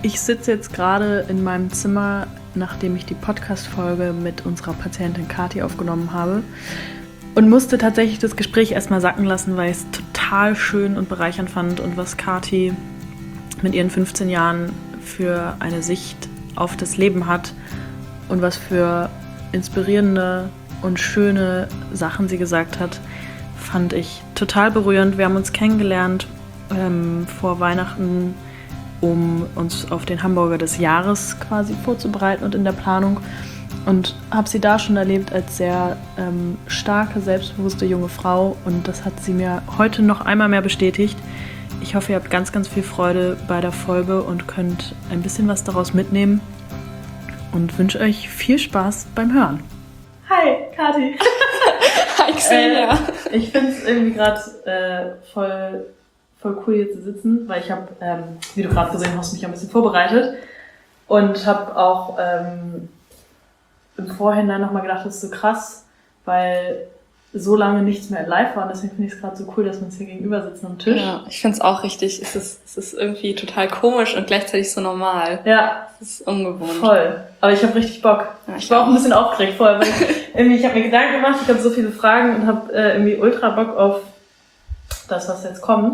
Ich sitze jetzt gerade in meinem Zimmer, nachdem ich die Podcast-Folge mit unserer Patientin Kathi aufgenommen habe und musste tatsächlich das Gespräch erstmal sacken lassen, weil ich es total schön und bereichernd fand und was Kathi mit ihren 15 Jahren für eine Sicht auf das Leben hat und was für inspirierende und schöne Sachen sie gesagt hat, fand ich total berührend. Wir haben uns kennengelernt vor Weihnachten, um uns auf den Hamburger des Jahres quasi vorzubereiten und in der Planung. Und habe sie da schon erlebt als sehr starke, selbstbewusste junge Frau. Und das hat sie mir heute noch einmal mehr bestätigt. Ich hoffe, ihr habt ganz, ganz viel Freude bei der Folge und könnt ein bisschen was daraus mitnehmen. Und wünsche euch viel Spaß beim Hören. Hi, Kathi. Hi, Xenia. Ich finde es irgendwie gerade voll cool hier zu sitzen, weil ich habe, wie du gerade gesehen hast, mich ein bisschen vorbereitet und habe auch im Vorhinein nochmal gedacht, das ist so krass, weil so lange nichts mehr live war und deswegen finde ich es gerade so cool, dass wir uns hier gegenüber sitzen am Tisch. Ja, ich finde es auch richtig. Es ist irgendwie total komisch und gleichzeitig so normal. Ja. Es ist ungewohnt. Voll. Aber ich habe richtig Bock. Ja, ich war auch ein bisschen aufgeregt vorher, weil ich habe mir Gedanken gemacht, ich habe so viele Fragen und habe irgendwie ultra Bock auf das, was jetzt kommt.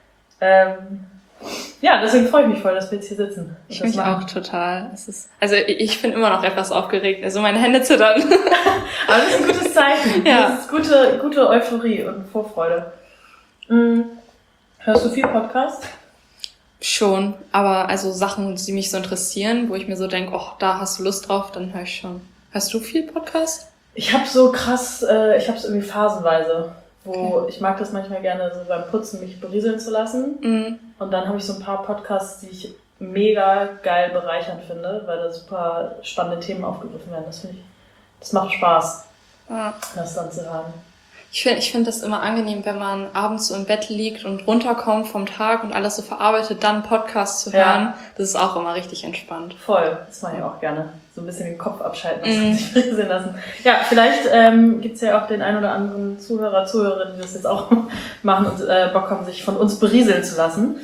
Ja, deswegen freue ich mich voll, dass wir jetzt hier sitzen. Ich mich auch total. Ich bin immer noch etwas aufgeregt. Also meine Hände zittern. Aber das ist ein gutes Zeichen. Ja. Das ist gute Euphorie und Vorfreude. Hörst du viel Podcast? Schon, aber also Sachen, die mich so interessieren, wo ich mir so denke, oh, da hast du Lust drauf, dann höre ich schon. Hörst du viel Podcast? Ich habe so krass, ich habe es irgendwie phasenweise, wo ich mag das manchmal gerne so beim Putzen mich berieseln zu lassen. Mhm. Und dann habe ich so ein paar Podcasts, die ich mega geil bereichernd finde, weil da super spannende Themen aufgegriffen werden. Das macht Spaß, das dann zu hören. Ich finde das immer angenehm, wenn man abends so im Bett liegt und runterkommt vom Tag und alles so verarbeitet, dann Podcast zu hören. Ja. Das ist auch immer richtig entspannt. Voll, das mache ich auch gerne. So ein bisschen den Kopf abschalten und sich berieseln lassen. Ja, vielleicht gibt's ja auch den ein oder anderen Zuhörerin, die das jetzt auch machen und Bock haben, sich von uns berieseln zu lassen.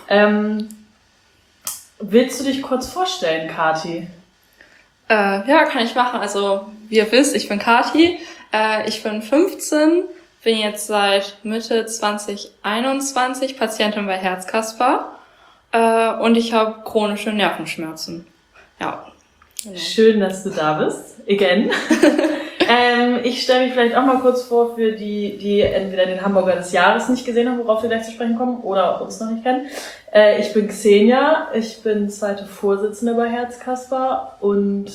Willst du dich kurz vorstellen, Kathi? Ja, kann ich machen. Also, wie ihr wisst, ich bin Kathi. Ich bin 15, bin jetzt seit Mitte 2021 Patientin bei Herzkasper und ich habe chronische Nervenschmerzen. Ja. Genau. Schön, dass du da bist. Again. Ich stelle mich vielleicht auch mal kurz vor für die entweder den Hamburger des Jahres nicht gesehen haben, worauf wir gleich zu sprechen kommen, oder uns noch nicht kennen. Ich bin Xenia, ich bin zweite Vorsitzende bei Herzkasper und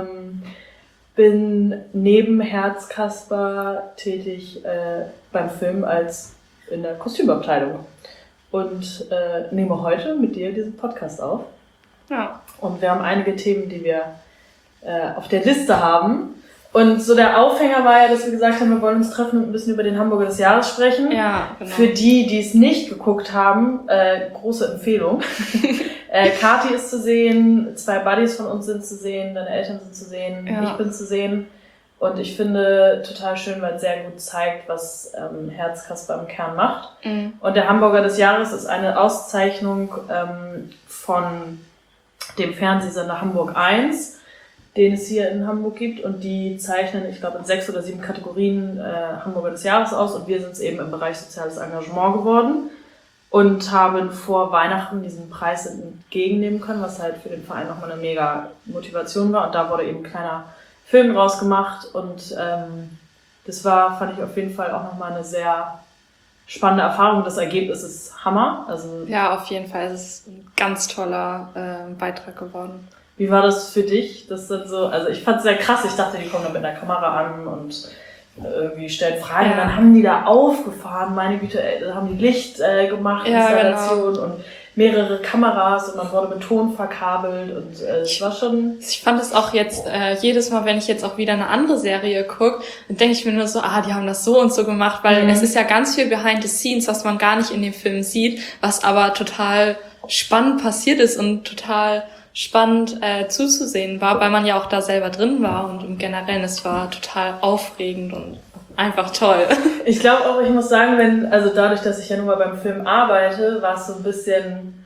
bin neben Herzkasper tätig beim Film als in der Kostümabteilung und nehme heute mit dir diesen Podcast auf. Ja. Und wir haben einige Themen, die wir auf der Liste haben. Und so der Aufhänger war ja, dass wir gesagt haben, wir wollen uns treffen und ein bisschen über den Hamburger des Jahres sprechen. Ja, genau. Für die es nicht geguckt haben, große Empfehlung. Kathi ist zu sehen, 2 Buddies von uns sind zu sehen, deine Eltern sind zu sehen, ich bin zu sehen. Und ich finde total schön, weil es sehr gut zeigt, was Herzkasper im Kern macht. Mhm. Und der Hamburger des Jahres ist eine Auszeichnung von dem Fernsehsender Hamburg 1, den es hier in Hamburg gibt. Und die zeichnen, ich glaube, in 6 oder 7 Kategorien Hamburger des Jahres aus. Und wir sind es eben im Bereich soziales Engagement geworden. Und haben vor Weihnachten diesen Preis entgegennehmen können, was halt für den Verein nochmal eine mega Motivation war. Und da wurde eben ein kleiner Film draus gemacht. Und das fand ich auf jeden Fall auch nochmal eine sehr spannende Erfahrung. Das Ergebnis ist Hammer. Also, ja, auf jeden Fall. Es ist ein ganz toller Beitrag geworden. Wie war das für dich? Das dann so, also ich fand es sehr krass. Ich dachte, die kommen da mit einer Kamera an und irgendwie stellen Fragen. Und dann haben die da aufgefahren, meine Güte, haben die Licht gemacht, Installation und mehrere Kameras und man wurde mit Ton verkabelt und es war schon... Ich fand es auch jetzt, jedes Mal, wenn ich jetzt auch wieder eine andere Serie gucke, dann denke ich mir nur so, die haben das so und so gemacht, weil es ist ja ganz viel behind the scenes, was man gar nicht in dem Film sieht, was aber total spannend passiert ist und total spannend zuzusehen war, weil man ja auch da selber drin war und im Generellen, es war total aufregend und einfach toll. Ich glaube auch, ich muss sagen, dadurch, dass ich ja nun mal beim Film arbeite, war es so ein bisschen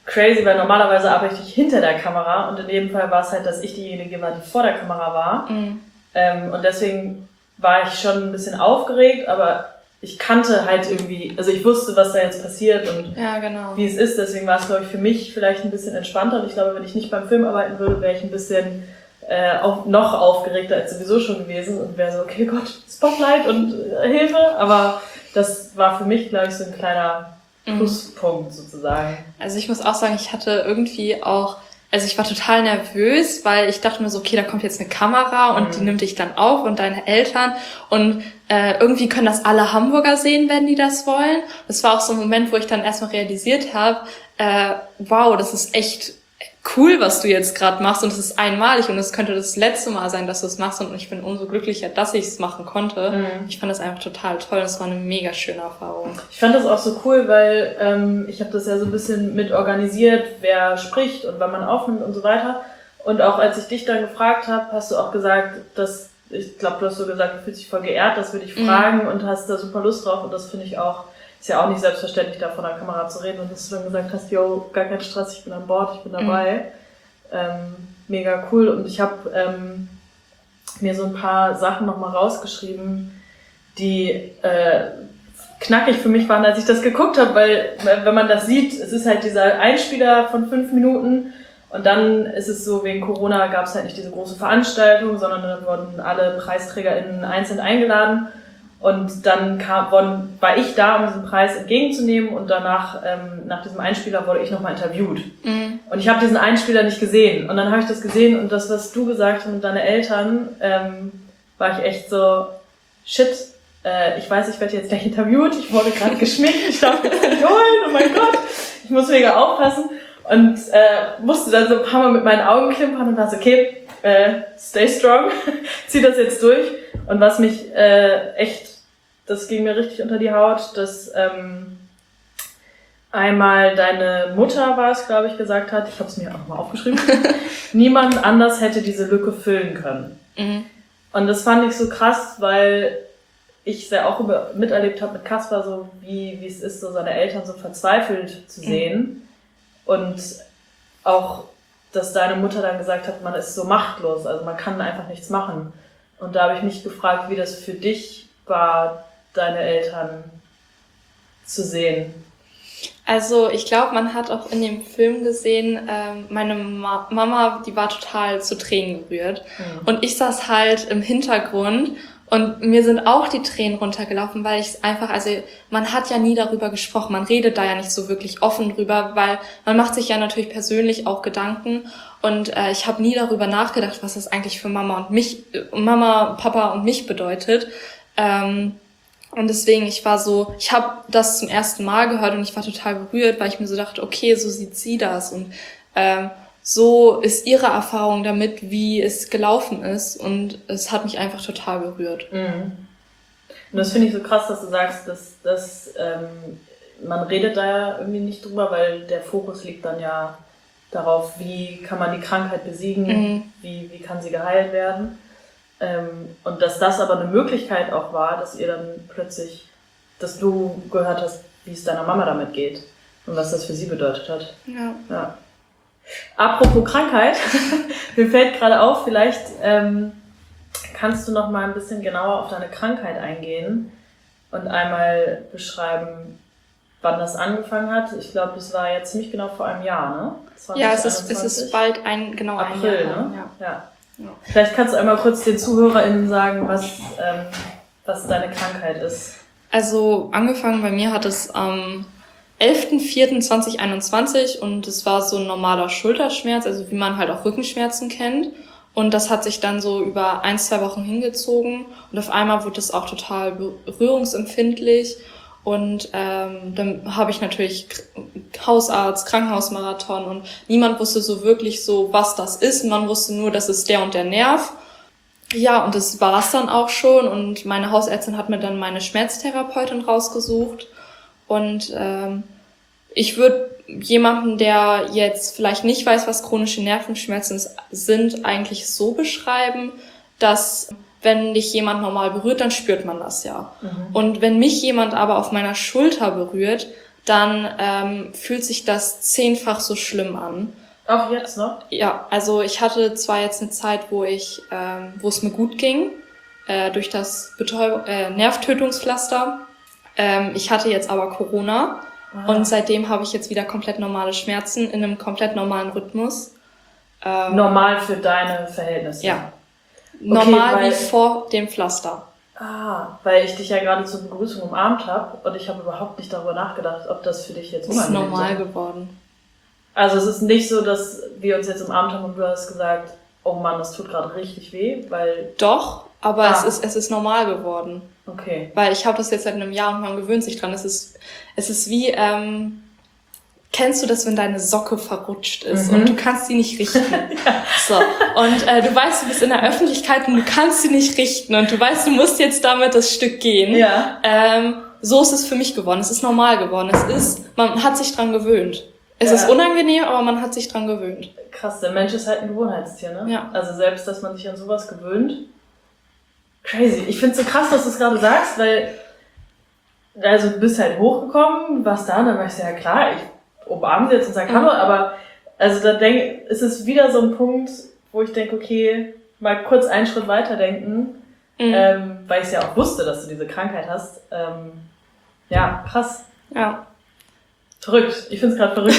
crazy, weil normalerweise arbeite ich hinter der Kamera und in dem Fall war es halt, dass ich diejenige war, die vor der Kamera war. Und deswegen war ich schon ein bisschen aufgeregt, aber ich kannte halt irgendwie, also ich wusste, was da jetzt passiert und wie es ist, deswegen war es, glaube ich, für mich vielleicht ein bisschen entspannter und ich glaube, wenn ich nicht beim Film arbeiten würde, wäre ich ein bisschen auch noch aufgeregter als sowieso schon gewesen und wäre so, okay Gott, Spotlight und Hilfe, aber das war für mich, glaube ich, so ein kleiner Pluspunkt sozusagen. Also ich muss auch sagen, ich hatte irgendwie auch, also ich war total nervös, weil ich dachte mir so, okay, da kommt jetzt eine Kamera und die nimmt dich dann auf und deine Eltern und irgendwie können das alle Hamburger sehen, wenn die das wollen. Das war auch so ein Moment, wo ich dann erstmal realisiert habe, wow, das ist echt cool, was du jetzt gerade machst und es ist einmalig und es könnte das letzte Mal sein, dass du es machst und ich bin umso glücklicher, dass ich es machen konnte. Ich fand das einfach total toll und es war eine mega schöne Erfahrung. Ich fand das auch so cool, weil ich habe das ja so ein bisschen mit organisiert, wer spricht und wann man aufnimmt und so weiter. Und auch als ich dich dann gefragt habe, hast du auch gesagt, dass, ich glaube, du hast so gesagt, du fühlst dich voll geehrt, dass wir dich fragen und hast da super Lust drauf und das finde ich auch, ist ja auch nicht selbstverständlich, da vor der Kamera zu reden und dass du dann gesagt hast, yo, gar kein Stress, ich bin an Bord, ich bin dabei. Mega cool und ich habe mir so ein paar Sachen nochmal rausgeschrieben, die knackig für mich waren, als ich das geguckt habe, weil wenn man das sieht, es ist halt dieser Einspieler von 5 Minuten und dann ist es so, wegen Corona gab es halt nicht diese große Veranstaltung, sondern dann wurden alle PreisträgerInnen einzeln eingeladen. Und dann war ich da, um diesen Preis entgegenzunehmen und danach, nach diesem Einspieler, wurde ich nochmal interviewt. Und ich habe diesen Einspieler nicht gesehen. Und dann habe ich das gesehen und das, was du gesagt hast mit deinen Eltern, war ich echt so, shit, ich weiß, ich werde jetzt gleich interviewt, ich wurde gerade geschminkt, ich darf jetzt nicht holen, oh mein Gott, ich muss mega aufpassen. Und musste dann so ein paar Mal mit meinen Augen klimpern und war so, okay, stay strong, zieh das jetzt durch. Und was mich echt, das ging mir richtig unter die Haut, dass einmal deine Mutter war es, glaube ich, gesagt hat, ich habe es mir auch mal aufgeschrieben, niemand anders hätte diese Lücke füllen können. Und das fand ich so krass, weil ich sehr auch miterlebt habe mit Kaspar, so wie es ist, so seine Eltern so verzweifelt zu sehen. Und auch, dass deine Mutter dann gesagt hat, man ist so machtlos, also man kann einfach nichts machen. Und da habe ich mich gefragt, wie das für dich war, deine Eltern zu sehen. Also ich glaube, man hat auch in dem Film gesehen, meine Mama, die war total zu Tränen gerührt. Und ich saß halt im Hintergrund und mir sind auch die Tränen runtergelaufen, weil ich es einfach, also man hat ja nie darüber gesprochen, man redet da ja nicht so wirklich offen drüber, weil man macht sich ja natürlich persönlich auch Gedanken und ich habe nie darüber nachgedacht, was das eigentlich für Mama, Papa und mich bedeutet. Und deswegen, ich habe das zum ersten Mal gehört und ich war total berührt, weil ich mir so dachte, okay, so sieht sie das und so ist ihre Erfahrung damit, wie es gelaufen ist und es hat mich einfach total berührt. Und das finde ich so krass, dass du sagst, dass man redet da ja irgendwie nicht drüber, weil der Fokus liegt dann ja darauf, wie kann man die Krankheit besiegen, wie kann sie geheilt werden. Und dass das aber eine Möglichkeit auch war, dass ihr dann plötzlich, dass du gehört hast, wie es deiner Mama damit geht und was das für sie bedeutet hat. Ja. Apropos Krankheit, mir fällt gerade auf, vielleicht kannst du noch mal ein bisschen genauer auf deine Krankheit eingehen und einmal beschreiben, wann das angefangen hat. Ich glaube, das war jetzt ziemlich genau vor einem Jahr, ne? 2021? Ja, es ist bald ein Jahr. April, ne? Ja. Vielleicht kannst du einmal kurz den ZuhörerInnen sagen, was deine Krankheit ist. Also angefangen bei mir hat es am 11.04.2021 und es war so ein normaler Schulterschmerz, also wie man halt auch Rückenschmerzen kennt. Und das hat sich dann so über 1-2 Wochen hingezogen und auf einmal wurde es auch total berührungsempfindlich. Und dann habe ich natürlich Hausarzt, Krankenhausmarathon und niemand wusste so wirklich so, was das ist. Man wusste nur, das ist der und der Nerv. Ja, und das war's dann auch schon. Und meine Hausärztin hat mir dann meine Schmerztherapeutin rausgesucht. Und ich würde jemanden, der jetzt vielleicht nicht weiß, was chronische Nervenschmerzen sind, eigentlich so beschreiben, dass wenn dich jemand normal berührt, dann spürt man das ja. Und wenn mich jemand aber auf meiner Schulter berührt, dann fühlt sich das 10-fach so schlimm an. Auch jetzt noch? Ja, also ich hatte zwar jetzt eine Zeit, wo es mir gut ging, durch das Nervtötungspflaster. Ich hatte jetzt aber Corona und seitdem habe ich jetzt wieder komplett normale Schmerzen in einem komplett normalen Rhythmus. Normal für deine Verhältnisse? Ja. Normal wie vor dem Pflaster. Weil ich dich ja gerade zur Begrüßung umarmt habe und ich habe überhaupt nicht darüber nachgedacht, ob das für dich jetzt unangenehm ist. Ist normal geworden. Also es ist nicht so, dass wir uns jetzt umarmt haben und du hast gesagt, oh Mann, das tut gerade richtig weh, weil... Doch, aber es ist normal geworden. Okay. Weil ich habe das jetzt seit einem Jahr und man gewöhnt sich dran. Es ist wie, kennst du das, wenn deine Socke verrutscht ist und du kannst sie nicht richten? Ja. So. Und du weißt, du bist in der Öffentlichkeit und du kannst sie nicht richten und du weißt, du musst jetzt damit das Stück gehen. Ja. So ist es für mich geworden. Es ist normal geworden. Man hat sich dran gewöhnt. Es ist unangenehm, aber man hat sich dran gewöhnt. Krass, der Mensch ist halt ein Gewohnheitstier, ne? Ja. Also selbst, dass man sich an sowas gewöhnt. Crazy. Ich find's so krass, dass du es gerade sagst, weil also du bist halt hochgekommen, warst da und dann war ich so, ja klar, ich umarme sie jetzt und sag Hallo, aber also da ist es wieder so ein Punkt, wo ich denke, okay, mal kurz einen Schritt weiter denken, weil ich ja auch wusste, dass du diese Krankheit hast. Ja, krass. Ja. Verrückt. Ich find's gerade verrückt.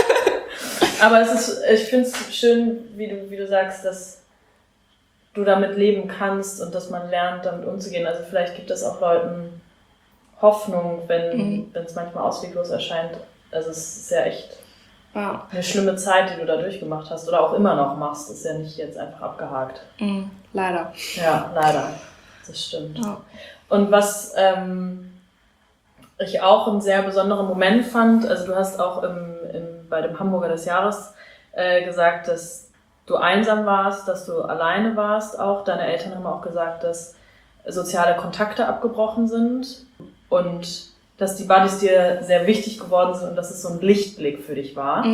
Aber ich find's schön, wie du sagst, dass du damit leben kannst und dass man lernt, damit umzugehen. Also vielleicht gibt es auch Leuten Hoffnung, wenn es manchmal ausweglos erscheint. Also es ist ja echt eine schlimme Zeit, die du da durchgemacht hast oder auch immer noch machst. Ist ja nicht jetzt einfach abgehakt. Leider. Ja, leider. Das stimmt. Ja. Und was ich auch einen sehr besonderen Moment fand, also du hast auch bei dem Hamburger des Jahres gesagt, dass du einsam warst, dass du alleine warst auch. Deine Eltern haben auch gesagt, dass soziale Kontakte abgebrochen sind und dass die Buddies dir sehr wichtig geworden sind und dass es so ein Lichtblick für dich war.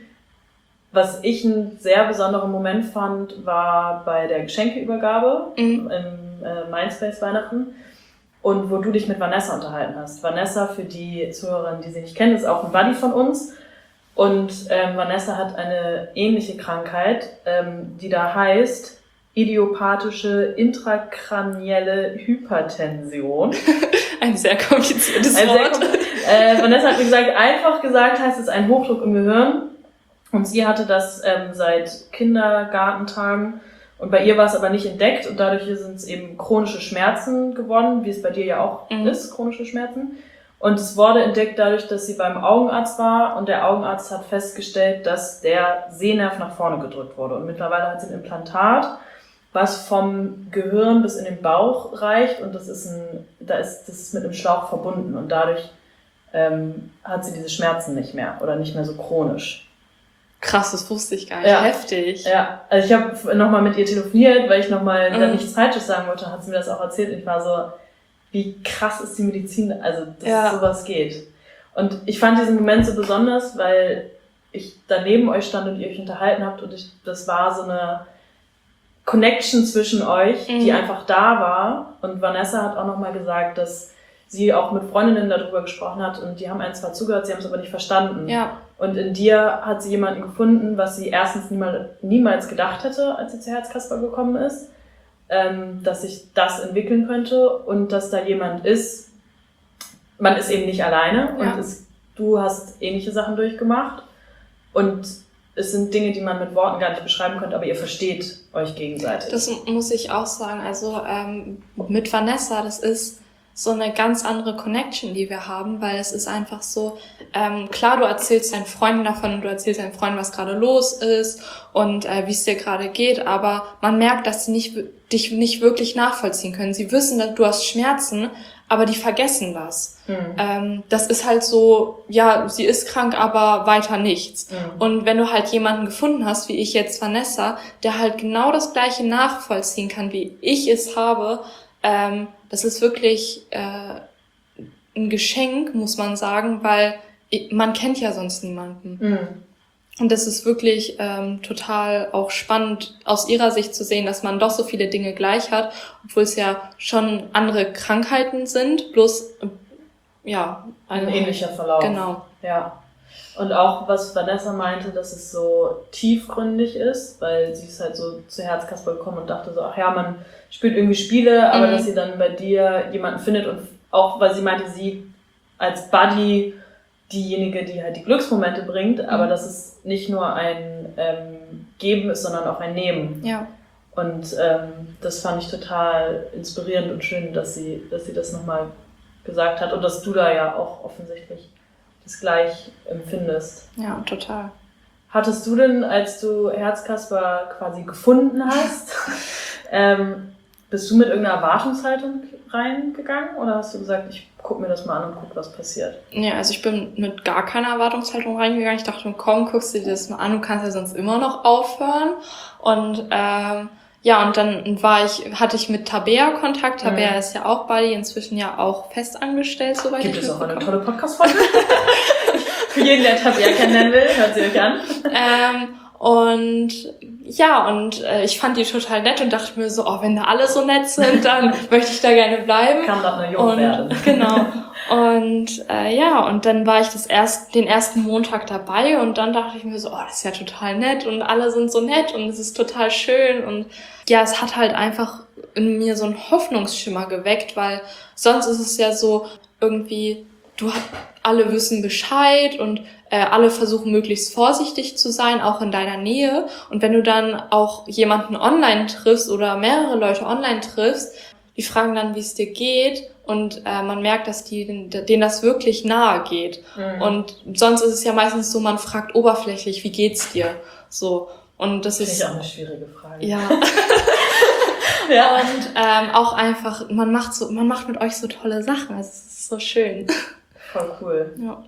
Was ich einen sehr besonderen Moment fand, war bei der Geschenkeübergabe im Mindspace Weihnachten und wo du dich mit Vanessa unterhalten hast. Vanessa, für die Zuhörerinnen, die sie nicht kennen, ist auch ein Buddy von uns. Und Vanessa hat eine ähnliche Krankheit, die da heißt idiopathische intrakranielle Hypertension. Ein sehr kompliziertes Wort. Vanessa hat mir gesagt, einfach gesagt heißt es ein Hochdruck im Gehirn. Und sie hatte das seit Kindergartentagen. Und bei ihr war es aber nicht entdeckt und dadurch sind es eben chronische Schmerzen geworden, wie es bei dir ja auch ist, chronische Schmerzen. Und es wurde entdeckt dadurch, dass sie beim Augenarzt war und der Augenarzt hat festgestellt, dass der Sehnerv nach vorne gedrückt wurde. Und mittlerweile hat sie ein Implantat, was vom Gehirn bis in den Bauch reicht und das ist mit einem Schlauch verbunden und dadurch hat sie diese Schmerzen nicht mehr oder nicht mehr so chronisch. Krass, das wusste ich gar nicht. Ja. Heftig. Ja, also ich habe nochmal mit ihr telefoniert, weil ich nochmal da nichts Falsches sagen wollte, hat sie mir das auch erzählt und ich war so, wie krass ist die Medizin, also dass sowas geht. Und ich fand diesen Moment so besonders, weil ich da neben euch stand und ihr euch unterhalten habt und das war so eine Connection zwischen euch, die einfach da war. Und Vanessa hat auch nochmal gesagt, dass sie auch mit Freundinnen darüber gesprochen hat und die haben einen zwar zugehört, sie haben es aber nicht verstanden. Ja. Und in dir hat sie jemanden gefunden, was sie erstens niemals gedacht hätte, als sie zu Herzkasper gekommen ist, dass sich das entwickeln könnte und dass da jemand ist. Man ist eben nicht alleine und du hast ähnliche Sachen durchgemacht und es sind Dinge, die man mit Worten gar nicht beschreiben könnte, aber ihr versteht euch gegenseitig. Das muss ich auch sagen. Also mit Vanessa, das ist so eine ganz andere Connection, die wir haben, weil es ist einfach so, klar, du erzählst deinen Freunden davon und du erzählst deinen Freunden, was gerade los ist und wie es dir gerade geht, aber man merkt, dass sie dich nicht wirklich nachvollziehen können. Sie wissen, dass du hast Schmerzen, aber die vergessen das. Das ist halt so, ja, sie ist krank, aber weiter nichts. Und wenn du halt jemanden gefunden hast, wie ich jetzt Vanessa, der halt genau das Gleiche nachvollziehen kann, wie ich es habe, das ist wirklich ein Geschenk, muss man sagen, weil man kennt ja sonst niemanden. Und das ist wirklich total auch spannend aus ihrer Sicht zu sehen, dass man doch so viele Dinge gleich hat, obwohl es ja schon andere Krankheiten sind. Bloß ein ähnlicher Verlauf. Genau. Ja. Und auch, was Vanessa meinte, dass es so tiefgründig ist, weil sie ist halt so zu Herzkasper gekommen und dachte so, ach ja, man spielt irgendwie Spiele, aber dass sie dann bei dir jemanden findet und auch, weil sie meinte, sie als Buddy diejenige, die halt die Glücksmomente bringt, aber dass es nicht nur ein Geben ist, sondern auch ein Nehmen. Ja. Und das fand ich total inspirierend und schön, dass sie das nochmal gesagt hat und dass du da ja auch offensichtlich das gleich empfindest. Ja, total. Hattest du denn, als du Herzkasper quasi gefunden hast, bist du mit irgendeiner Erwartungshaltung reingegangen oder hast du gesagt, ich guck mir das mal an und guck, was passiert? Ja, also ich bin mit gar keiner Erwartungshaltung reingegangen. Ich dachte, komm, guckst du dir das mal an, du kannst ja sonst immer noch aufhören. Und und dann hatte ich mit Tabea Kontakt. Tabea ist ja auch Buddy, inzwischen ja auch festangestellt, soweit Gibt es auch eine tolle Podcast-Folge? Für jeden, der Tabea kennenlernen will, hört sie euch an. Ich fand die total nett und dachte mir so, wenn da alle so nett sind, dann möchte ich da gerne bleiben. Kann doch nur jung werden. Genau. Und dann war ich den ersten Montag dabei und dann dachte ich mir so, das ist ja total nett und alle sind so nett und es ist total schön und ja, es hat halt einfach in mir so einen Hoffnungsschimmer geweckt, weil sonst ist es ja so irgendwie, alle wissen Bescheid und alle versuchen möglichst vorsichtig zu sein, auch in deiner Nähe. Und wenn du dann auch jemanden online triffst oder mehrere Leute online triffst, die fragen dann, wie es dir geht und man merkt, dass denen das wirklich nahe geht. Und sonst ist es ja meistens so, man fragt oberflächlich, wie geht's dir? So. Und das ist auch eine schwierige Frage. Ja. Ja. Und auch einfach, man macht mit euch so tolle Sachen. Also es ist so schön. Voll cool. Ja.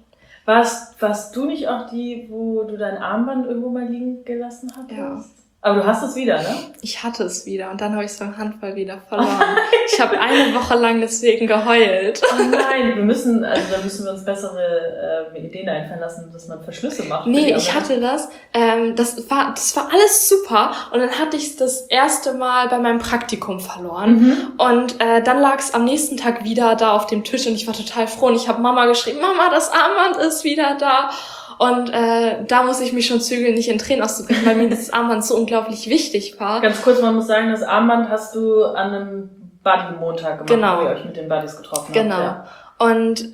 Warst du nicht auch die, wo du dein Armband irgendwo mal liegen gelassen hattest? Ja. Aber du hast es wieder, ne? Ich hatte es wieder und dann habe ich es beim Handball wieder verloren. Ich habe eine Woche lang deswegen geheult. Oh nein, da müssen wir uns bessere Ideen einfallen lassen, dass man Verschlüsse macht. Nee, ich hatte das. Das war alles super und dann hatte ich es das erste Mal bei meinem Praktikum verloren. Und dann lag es am nächsten Tag wieder da auf dem Tisch und ich war total froh und ich habe Mama geschrieben, Mama, das Armband ist wieder da. Und da muss ich mich schon zügeln, nicht in Tränen auszubrechen, weil mir das Armband so unglaublich wichtig war. Ganz kurz, man muss sagen, das Armband hast du an einem Buddy-Montag gemacht, genau, wo ihr euch mit den Buddies getroffen habt. Genau. Ja. Und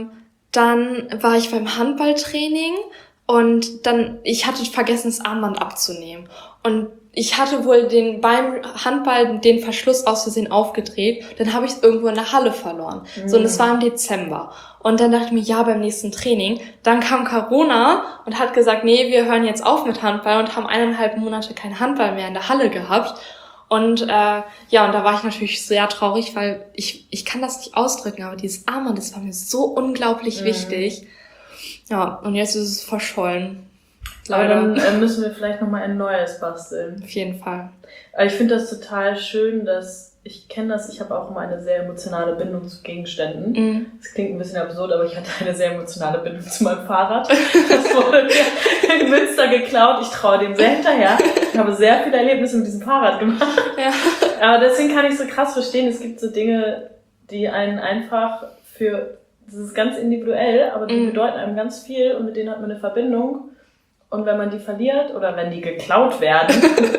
dann war ich beim Handballtraining und ich hatte vergessen, das Armband abzunehmen. Und ich hatte wohl beim Handball den Verschluss aus Versehen aufgedreht. Dann habe ich es irgendwo in der Halle verloren. So, und es war im Dezember. Und dann dachte ich mir, ja, beim nächsten Training. Dann kam Corona und hat gesagt, nee, wir hören jetzt auf mit Handball und haben 1,5 Monate kein Handball mehr in der Halle gehabt. Und und da war ich natürlich sehr traurig, weil ich kann das nicht ausdrücken, aber dieses Armband, das war mir so unglaublich wichtig. Ja, und jetzt ist es verschollen. Aber dann müssen wir vielleicht nochmal ein neues basteln. Auf jeden Fall. Ich finde das total schön, ich kenne das, ich habe auch immer eine sehr emotionale Bindung zu Gegenständen. Das klingt ein bisschen absurd, aber ich hatte eine sehr emotionale Bindung zu meinem Fahrrad. Das wurde mir in Münster geklaut. Ich traue dem sehr hinterher. Ich habe sehr viele Erlebnisse mit diesem Fahrrad gemacht. Ja. Aber deswegen kann ich so krass verstehen, es gibt so Dinge, die einen einfach das ist ganz individuell, aber die bedeuten einem ganz viel und mit denen hat man eine Verbindung. Und wenn man die verliert oder wenn die geklaut werden,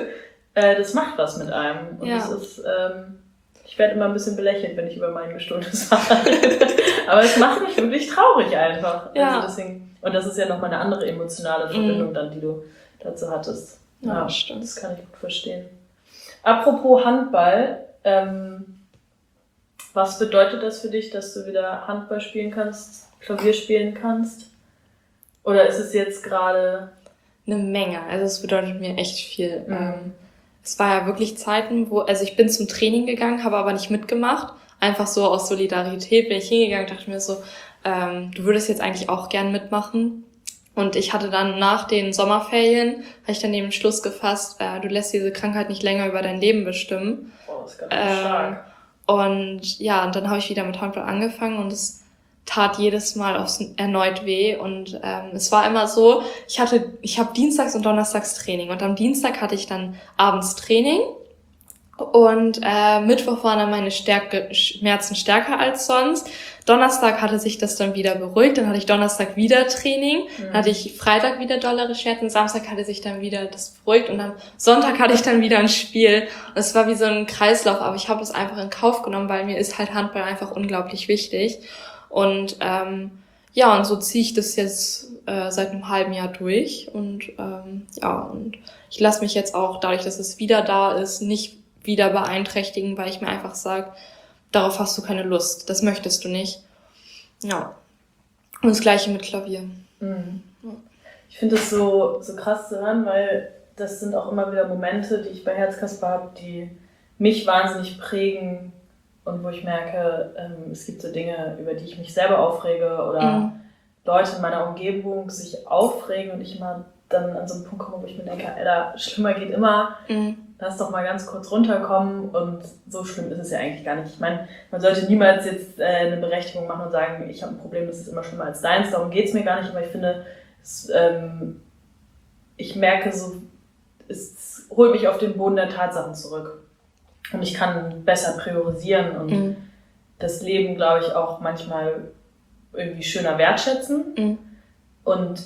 das macht was mit einem. Und das ist, ich werde immer ein bisschen belächelt, wenn ich über mein gestohlenes Fahrrad rede. Aber es macht mich wirklich traurig einfach. Ja. Also deswegen, und das ist ja nochmal eine andere emotionale Verbindung dann, die du dazu hattest. Ja, stimmt. Das kann ich gut verstehen. Apropos Handball, was bedeutet das für dich, dass du wieder Handball spielen kannst, Klavier spielen kannst? Oder ist es jetzt gerade... Eine Menge. Also es bedeutet mir echt viel. Es war ja wirklich Zeiten, ich bin zum Training gegangen, habe aber nicht mitgemacht. Einfach so aus Solidarität bin ich hingegangen und dachte mir so, du würdest jetzt eigentlich auch gern mitmachen. Und ich hatte dann nach den Sommerferien, habe ich dann den Entschluss gefasst, du lässt diese Krankheit nicht länger über dein Leben bestimmen. Boah, das ist ganz schön stark. Und dann habe ich wieder mit Handball angefangen und es tat jedes Mal erneut weh und es war immer so, ich habe Dienstags und Donnerstags Training und am Dienstag hatte ich dann abends Training und Mittwoch waren dann meine Schmerzen stärker als sonst. Donnerstag hatte sich das dann wieder beruhigt, dann hatte ich Donnerstag wieder Training, dann hatte ich Freitag wieder dollere Schmerzen, Samstag hatte sich dann wieder das beruhigt und am Sonntag hatte ich dann wieder ein Spiel. Und es war wie so ein Kreislauf, aber ich habe es einfach in Kauf genommen, weil mir ist halt Handball einfach unglaublich wichtig. Und und so ziehe ich das jetzt seit einem halben Jahr durch und und ich lasse mich jetzt auch, dadurch, dass es wieder da ist, nicht wieder beeinträchtigen, weil ich mir einfach sage, darauf hast du keine Lust, das möchtest du nicht. Ja. Und das Gleiche mit Klavier. Mhm. Ich finde es so krass zu hören, weil das sind auch immer wieder Momente, die ich bei Herzkasper habe, die mich wahnsinnig prägen und wo ich merke, es gibt so Dinge, über die ich mich selber aufrege oder Leute in meiner Umgebung sich aufregen und ich mal dann an so einen Punkt komme, wo ich mir denke, Alter, schlimmer geht immer, lass doch mal ganz kurz runterkommen und so schlimm ist es ja eigentlich gar nicht. Ich meine, man sollte niemals jetzt eine Berechtigung machen und sagen, ich habe ein Problem, das ist immer schlimmer als deins, darum geht's mir gar nicht, aber ich finde, ich merke so, es holt mich auf den Boden der Tatsachen zurück und ich kann besser priorisieren und das Leben, glaube ich, auch manchmal irgendwie schöner wertschätzen und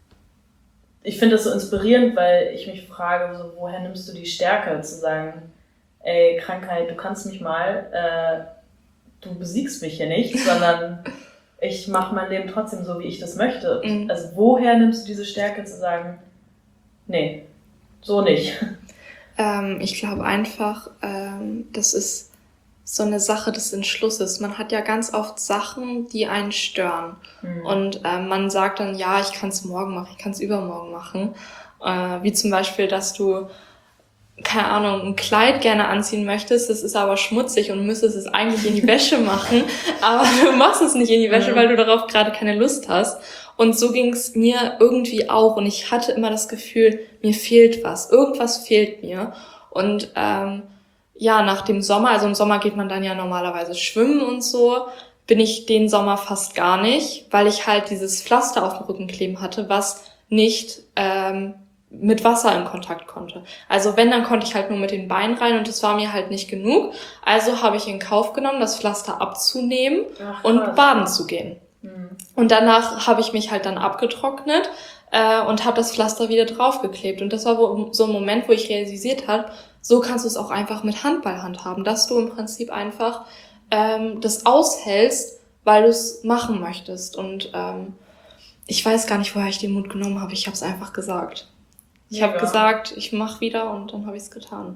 ich finde das so inspirierend, weil ich mich frage, so, woher nimmst du die Stärke, zu sagen, ey, Krankheit, du kannst mich mal, du besiegst mich hier nicht, sondern ich mache mein Leben trotzdem so, wie ich das möchte. Also woher nimmst du diese Stärke, zu sagen, nee, so nicht? Ich glaube einfach, das ist so eine Sache des Entschlusses. Man hat ja ganz oft Sachen, die einen stören. Und man sagt dann, ja, ich kann es morgen machen, ich kann es übermorgen machen. Wie zum Beispiel, dass du, keine Ahnung, ein Kleid gerne anziehen möchtest, das ist aber schmutzig und müsstest es eigentlich in die Wäsche machen, aber du machst es nicht in die Wäsche, weil du darauf gerade keine Lust hast. Und so ging es mir irgendwie auch. Und ich hatte immer das Gefühl, mir fehlt was. Irgendwas fehlt mir. Und nach dem Sommer, also im Sommer geht man dann ja normalerweise schwimmen und so, bin ich den Sommer fast gar nicht, weil ich halt dieses Pflaster auf dem Rücken kleben hatte, was nicht mit Wasser in Kontakt konnte. Also wenn, dann konnte ich halt nur mit den Beinen rein und das war mir halt nicht genug. Also habe ich in Kauf genommen, das Pflaster abzunehmen und baden zu gehen. Und danach habe ich mich halt dann abgetrocknet und habe das Pflaster wieder draufgeklebt. Und das war so ein Moment, wo ich realisiert habe, so kannst du es auch einfach mit Handball handhaben, dass du im Prinzip einfach das aushältst, weil du es machen möchtest. Und ich weiß gar nicht, woher ich den Mut genommen habe. Ich habe es einfach gesagt. Ich habe gesagt, ich mache wieder und dann habe ich es getan.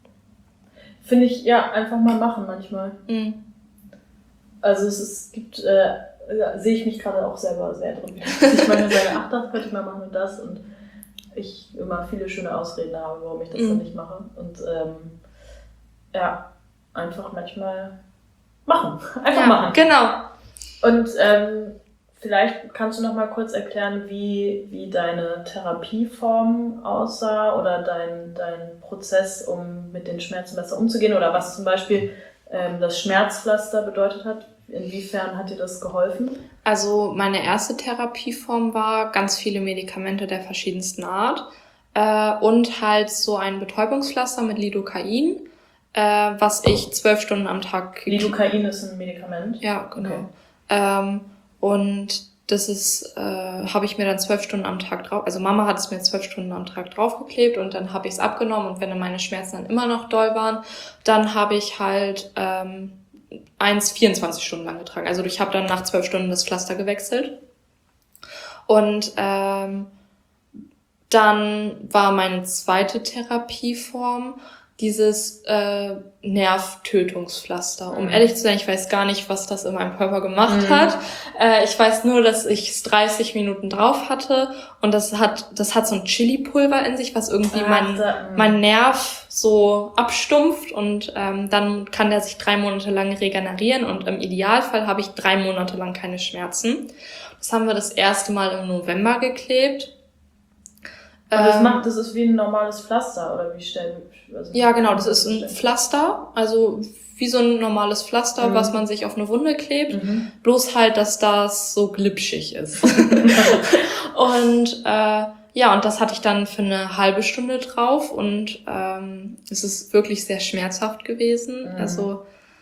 Finde ich, einfach mal machen manchmal. Also es gibt, sehe ich mich gerade auch selber sehr drin. Ich meine, sage, ach, das könnte ich mal machen und das und ich immer viele schöne Ausreden habe, warum ich das dann nicht mache. Und einfach manchmal machen. Einfach machen. Genau. Und vielleicht kannst du noch mal kurz erklären, wie deine Therapieform aussah oder dein Prozess, um mit den Schmerzen besser umzugehen oder was zum Beispiel das Schmerzpflaster bedeutet hat. Inwiefern hat dir das geholfen? Also meine erste Therapieform war ganz viele Medikamente der verschiedensten Art und halt so ein Betäubungspflaster mit Lidocain, was ich 12 Stunden am Tag... Lidocain ist ein Medikament? Ja, genau. Okay. Und das ist, habe ich mir dann 12 Stunden am Tag drauf... Also Mama hat es mir 12 Stunden am Tag draufgeklebt und dann habe ich es abgenommen und wenn dann meine Schmerzen dann immer noch doll waren, dann habe ich halt... 24 Stunden lang getragen. Also ich habe dann nach 12 Stunden das Pflaster gewechselt. Und dann war meine zweite Therapieform dieses Nervtötungspflaster. Um ehrlich zu sein, ich weiß gar nicht, was das in meinem Körper gemacht hat. Ich weiß nur, dass ich es 30 Minuten drauf hatte und das hat so ein Chili-Pulver in sich, was irgendwie mein Nerv so abstumpft und dann kann der sich 3 Monate lang regenerieren und im Idealfall habe ich 3 Monate lang keine Schmerzen. Das haben wir das erste Mal im November geklebt. Und das ist wie ein normales Pflaster, oder wie ja, genau, das ist ein Pflaster, also wie so ein normales Pflaster, was man sich auf eine Wunde klebt, bloß halt, dass das so glitschig ist. Und und das hatte ich dann für eine halbe Stunde drauf und es ist wirklich sehr schmerzhaft gewesen. Also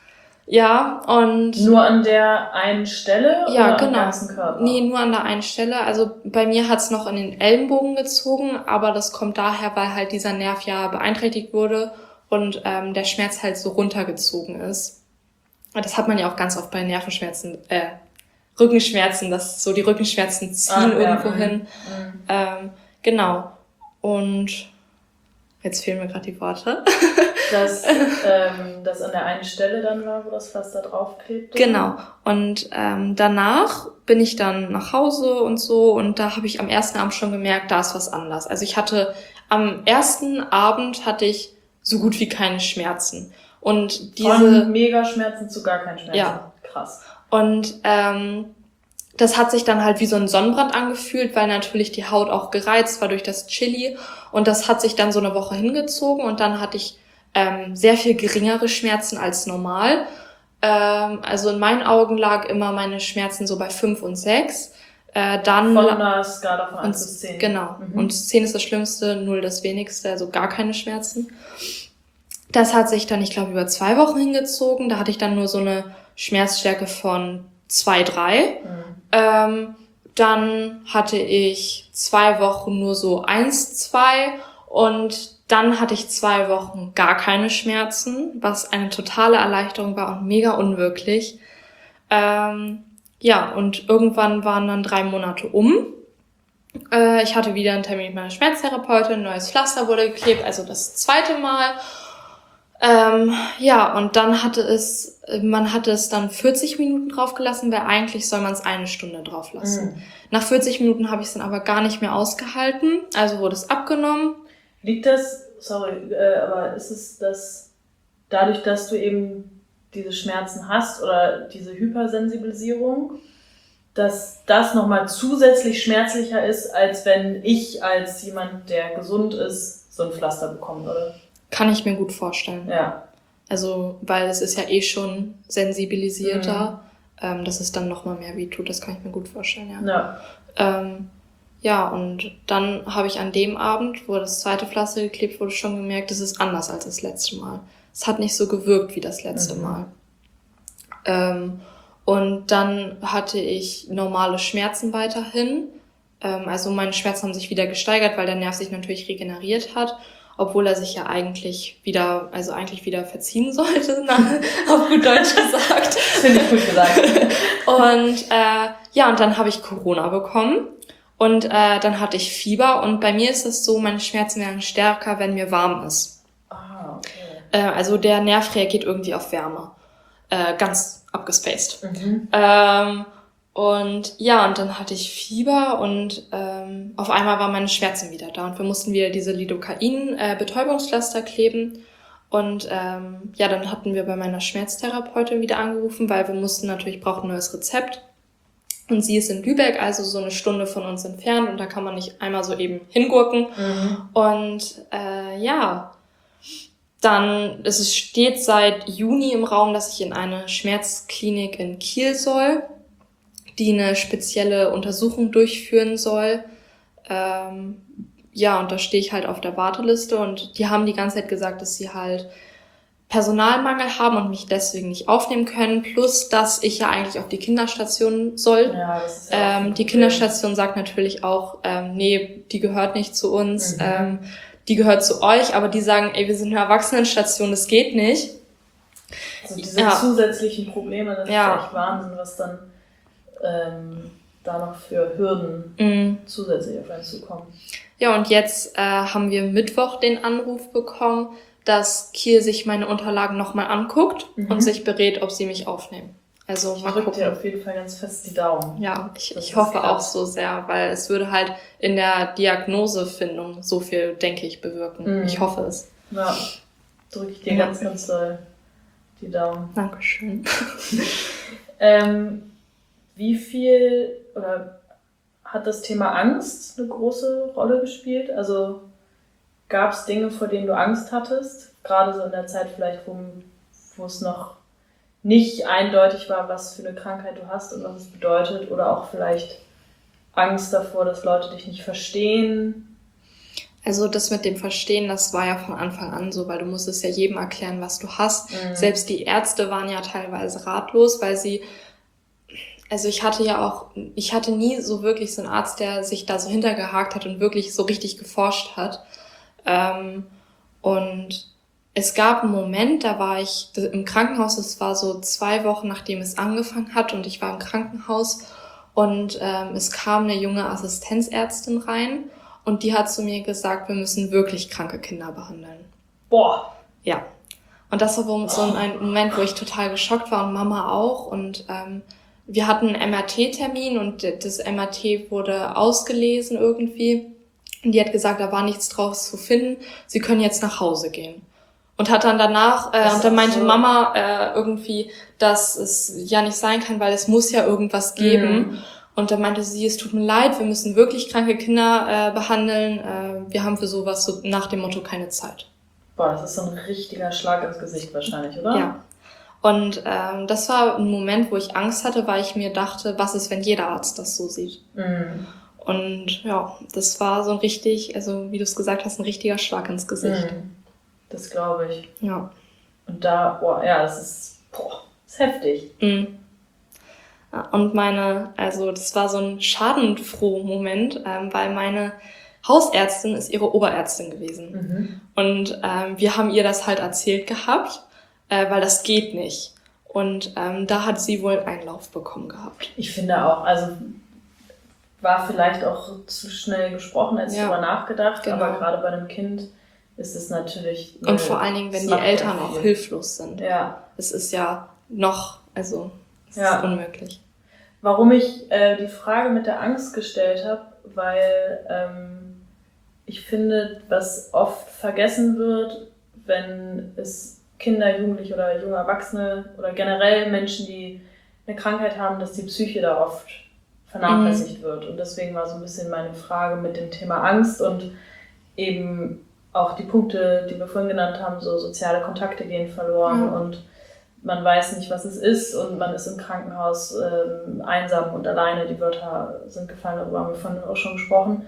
Ja, und... Nur an der einen Stelle ja, oder genau. am ganzen Körper? Nee, nur an der einen Stelle. Also bei mir hat's noch in den Ellenbogen gezogen, aber das kommt daher, weil halt dieser Nerv ja beeinträchtigt wurde und der Schmerz halt so runtergezogen ist. Das hat man ja auch ganz oft bei Nervenschmerzen, Rückenschmerzen, dass so die Rückenschmerzen ziehen irgendwo hin. Genau. Und jetzt fehlen mir gerade die Worte. Dass das an der einen Stelle dann war, wo das Pflaster draufklebte? Genau. Und danach bin ich dann nach Hause und so und da habe ich am ersten Abend schon gemerkt, da ist was anders. Also am ersten Abend hatte ich so gut wie keine Schmerzen. Und von Mega-Schmerzen zu gar keinen Schmerzen? Ja. Krass. Und das hat sich dann halt wie so ein Sonnenbrand angefühlt, weil natürlich die Haut auch gereizt war durch das Chili. Und das hat sich dann so eine Woche hingezogen und dann hatte ich sehr viel geringere Schmerzen als normal. Also in meinen Augen lag immer meine Schmerzen so bei 5 und 6. Dann von einer Skala von 1 bis 10. Genau. Und 10 ist das Schlimmste, 0 das wenigste, also gar keine Schmerzen. Das hat sich dann, ich glaube, über 2 Wochen hingezogen. Da hatte ich dann nur so eine Schmerzstärke von 2, 3. Dann hatte ich 2 Wochen nur so 1, 2 und dann hatte ich 2 Wochen gar keine Schmerzen, was eine totale Erleichterung war und mega unwirklich. Ja, und irgendwann waren dann 3 Monate um. Ich hatte wieder einen Termin mit meiner Schmerztherapeutin, ein neues Pflaster wurde geklebt, also das 2. Mal. Ja, und dann man hatte es dann 40 Minuten drauf gelassen, weil eigentlich soll man es 1 Stunde drauf lassen. Nach 40 Minuten habe ich es dann aber gar nicht mehr ausgehalten, also wurde es abgenommen. Liegt das, aber ist es das, dadurch, dass du eben diese Schmerzen hast oder diese Hypersensibilisierung, dass das nochmal zusätzlich schmerzlicher ist, als wenn ich als jemand, der gesund ist, so ein Pflaster bekommen würde? Kann ich mir gut vorstellen. Ja. Also, weil es ist ja eh schon sensibilisierter, dass es dann nochmal mehr wehtut, das kann ich mir gut vorstellen, ja. Ja, und dann habe ich an dem Abend, wo das 2. Pflaster geklebt wurde, schon gemerkt, es ist anders als das letzte Mal. Es hat nicht so gewirkt wie das letzte Mal. Und dann hatte ich normale Schmerzen weiterhin. Also meine Schmerzen haben sich wieder gesteigert, weil der Nerv sich natürlich regeneriert hat, obwohl er sich ja eigentlich wieder verziehen sollte, auf gut Deutsch gesagt. Finde ich gut gesagt. Und und dann habe ich Corona bekommen. Und dann hatte ich Fieber und bei mir ist es so, meine Schmerzen werden stärker, wenn mir warm ist. Ah, okay. Also der Nerv reagiert irgendwie auf Wärme. Ganz abgespaced. Und dann hatte ich Fieber und auf einmal waren meine Schmerzen wieder da und wir mussten wieder diese Lidocain-Betäubungspflaster kleben. Und dann hatten wir bei meiner Schmerztherapeutin wieder angerufen, weil wir brauchten ein neues Rezept. Und sie ist in Lübeck, also so 1 Stunde von uns entfernt und da kann man nicht einmal so eben hingurken. Und es steht seit Juni im Raum, dass ich in eine Schmerzklinik in Kiel soll, die eine spezielle Untersuchung durchführen soll. Und da stehe ich halt auf der Warteliste und die haben die ganze Zeit gesagt, dass sie halt Personalmangel haben und mich deswegen nicht aufnehmen können, plus dass ich ja eigentlich auf die Kinderstation soll. Ja, das ist ja die Kinderstation sagt natürlich auch, nee, die gehört nicht zu uns, die gehört zu euch, aber die sagen, ey, wir sind eine Erwachsenenstation, das geht nicht. Also diese zusätzlichen Probleme, das ist echt Wahnsinn, was dann da noch für Hürden zusätzlich auf einen zukommen. Ja, und jetzt haben wir Mittwoch den Anruf bekommen, dass Kiel sich meine Unterlagen nochmal anguckt und sich berät, ob sie mich aufnehmen. Also mal gucken. Ich drücke dir auf jeden Fall ganz fest die Daumen. Ja, ich hoffe auch so sehr, weil es würde halt in der Diagnosefindung so viel, denke ich, bewirken. Ich hoffe es. Ja, drücke ich dir ganz, ganz doll die Daumen. Dankeschön. Wie viel oder hat das Thema Angst eine große Rolle gespielt? Also gab es Dinge, vor denen du Angst hattest? Gerade so in der Zeit vielleicht, wo es noch nicht eindeutig war, was für eine Krankheit du hast und was es bedeutet, oder auch vielleicht Angst davor, dass Leute dich nicht verstehen? Also das mit dem Verstehen, das war ja von Anfang an so, weil du musstest ja jedem erklären, was du hast. Mhm. Selbst die Ärzte waren ja teilweise ratlos, weil ich hatte nie so wirklich so einen Arzt, der sich da so hintergehakt hat und wirklich so richtig geforscht hat. Und es gab einen Moment, da war ich im Krankenhaus, das war so 2 Wochen, nachdem es angefangen hat und ich war im Krankenhaus und es kam eine junge Assistenzärztin rein und die hat zu mir gesagt, wir müssen wirklich kranke Kinder behandeln. Boah. Ja. Und das war so ein Moment, wo ich total geschockt war und Mama auch und wir hatten einen MRT-Termin und das MRT wurde ausgelesen irgendwie und die hat gesagt, da war nichts draus zu finden, sie können jetzt nach Hause gehen. Und hat dann danach, und dann meinte so Mama irgendwie, dass es ja nicht sein kann, weil es muss ja irgendwas geben. Und dann meinte sie, es tut mir leid, wir müssen wirklich kranke Kinder behandeln. Wir haben für sowas so nach dem Motto keine Zeit. Boah, das ist so ein richtiger Schlag ins Gesicht wahrscheinlich, oder? Ja. Und das war ein Moment, wo ich Angst hatte, weil ich mir dachte, was ist, wenn jeder Arzt das so sieht? Mhm. Und ja, das war so ein richtig, also wie du es gesagt hast, ein richtiger Schlag ins Gesicht. Mhm. Das glaube ich. Ja. Und da, das ist heftig. Mhm. Und das war so ein schadenfroher Moment, weil meine Hausärztin ist ihre Oberärztin gewesen. Mhm. Und wir haben ihr das halt erzählt gehabt, weil das geht nicht. Und da hat sie wohl Einlauf bekommen gehabt. Ich finde auch, also war vielleicht auch zu schnell gesprochen, als drüber nachgedacht, genau. Aber gerade bei einem Kind ist es natürlich... Und vor allen Dingen, wenn die Eltern auch hilflos sind. Ja. Es ist ja noch, es ist unmöglich. Warum ich die Frage mit der Angst gestellt habe, weil ich finde, was oft vergessen wird, wenn es Kinder, Jugendliche oder junge Erwachsene oder generell Menschen, die eine Krankheit haben, dass die Psyche da oft vernachlässigt wird. Und deswegen war so ein bisschen meine Frage mit dem Thema Angst und eben auch die Punkte, die wir vorhin genannt haben, so soziale Kontakte gehen verloren und man weiß nicht, was es ist und man ist im Krankenhaus einsam und alleine. Die Wörter sind gefallen, darüber haben wir vorhin auch schon gesprochen.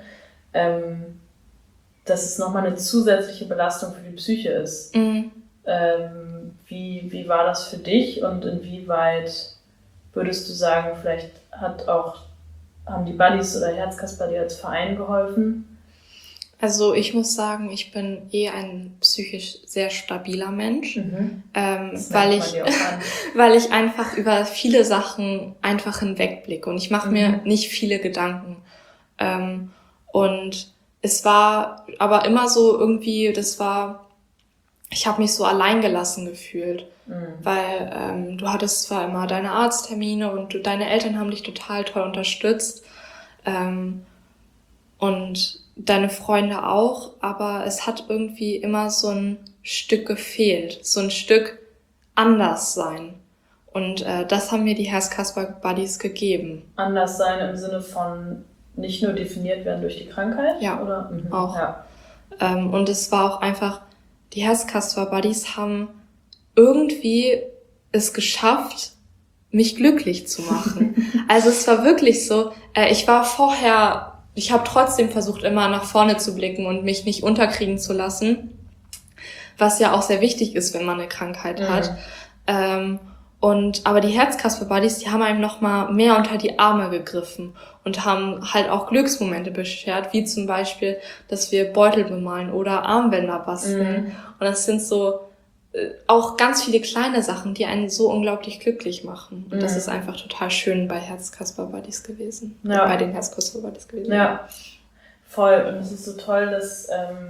Dass es nochmal eine zusätzliche Belastung für die Psyche ist. Mhm. Wie war das für dich und inwieweit würdest du sagen, vielleicht haben die Buddies oder Herzkasper dir als Verein geholfen? Also ich muss sagen, ich bin ein psychisch sehr stabiler Mensch, weil ich einfach über viele Sachen einfach hinwegblicke und ich mache mir nicht viele Gedanken. Und es war aber immer so irgendwie, ich habe mich so alleingelassen gefühlt, weil du hattest zwar immer deine Arzttermine und deine Eltern haben dich total toll unterstützt und deine Freunde auch, aber es hat irgendwie immer so ein Stück gefehlt, so ein Stück anders sein. Und das haben mir die Herzkasper-Buddies gegeben. Anders sein im Sinne von nicht nur definiert werden durch die Krankheit? Ja, oder? auch. Ja. Und es war auch einfach, die Herzkasper-Buddies haben irgendwie es geschafft, mich glücklich zu machen. Also es war wirklich so, ich habe trotzdem versucht, immer nach vorne zu blicken und mich nicht unterkriegen zu lassen, was ja auch sehr wichtig ist, wenn man eine Krankheit hat. Aber die Herzkasper-Buddies, die haben einem noch mal mehr unter die Arme gegriffen und haben halt auch Glücksmomente beschert, wie zum Beispiel, dass wir Beutel bemalen oder Armbänder basteln. Und das sind so auch ganz viele kleine Sachen, die einen so unglaublich glücklich machen. Und das ist einfach total schön bei Herzkasper-Buddies gewesen. Ja. Bei den Herzkasper-Buddies gewesen. Ja, voll. Und es ist so toll, dass